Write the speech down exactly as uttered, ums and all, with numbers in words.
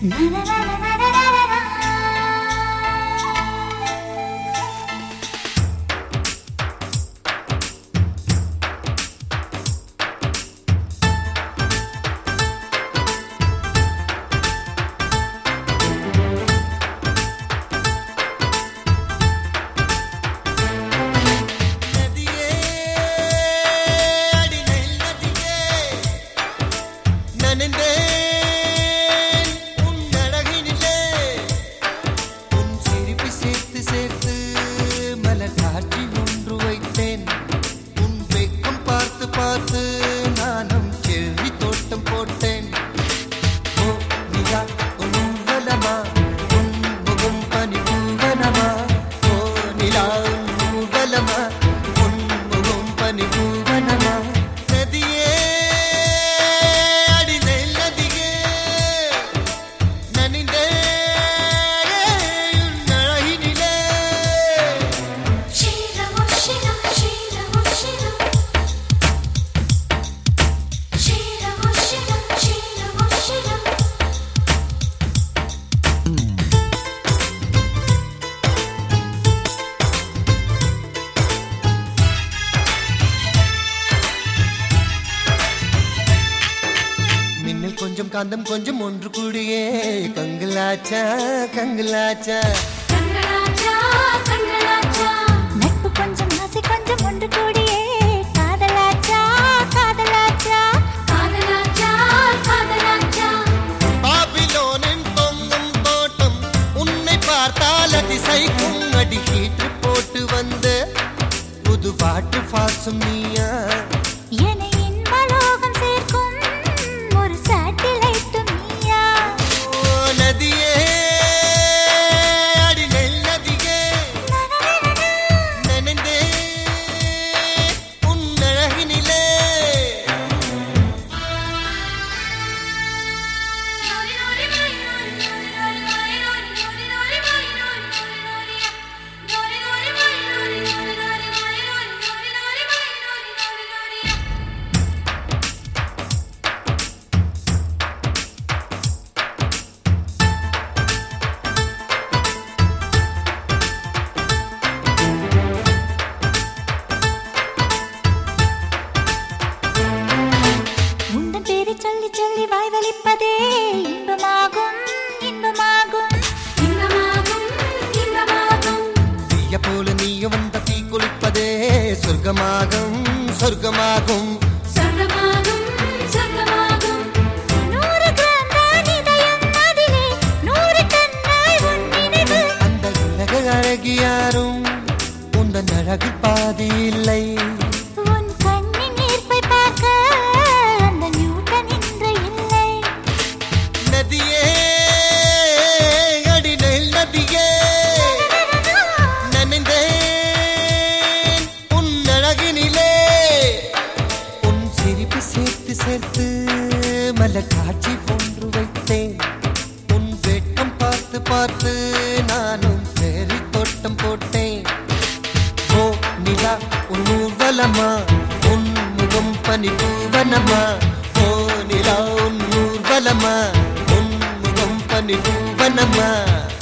கொஞ்சம் காந்தம் கொஞ்சம் ஒன்று கூடியே கங்கலாச்சா கங்கலாச்சா நட்பு கொஞ்சம் ஆசை கொஞ்சம் ஒன்று கூடியே காதலாச்சா காதலாச்சா காதலாச்சா காதலாச்சா பாபிலோனின் தொங்கும் தோட்டம் உன்னை பார்த்தால் அதிசைக்கும் அடி ஹீட்டு போட்டு வந்த புது பாட்டு பாசும் நீயா சொல்லி சொல்லி வாய் வலிப்பதே இன்பமாகும் இன்பமாகும் இன்பமாகும் இன்பமாகும் தீய போல நீயும் வந்த தீ குளிப்பதே சொர்க்கமாகும் சொர்க்கமாகும் சொர்க்கமாகும் சொர்க்கமாகும் நூறு கிராம் தான் இதயம் அதிலே நூறு கண்ணாய் உன் நினைவு அந்த உலக அழகி யாரும் உந்தன் அழகு பாதி இல்லை உன் கண்ணின் ஈர்ப்பை பார்க்க நதியே அடிநெல் நதியே நனைந்தேன் உன் அழகினிலே உன் சிரிப்பு சேர்த்து சேர்த்து மலர் காட்சி போன்று வைத்தேன் உன் வெட்கம் பார்த்து பார்த்து நானும் சேரி தோட்டம் போட்டேன் ஓ நிலா உன் ஊர்வலமா உன் முகம் பனி பூவனமா ஓ நிலா உன் ஊர்வலமா உன் முகம் பனி பூவனமா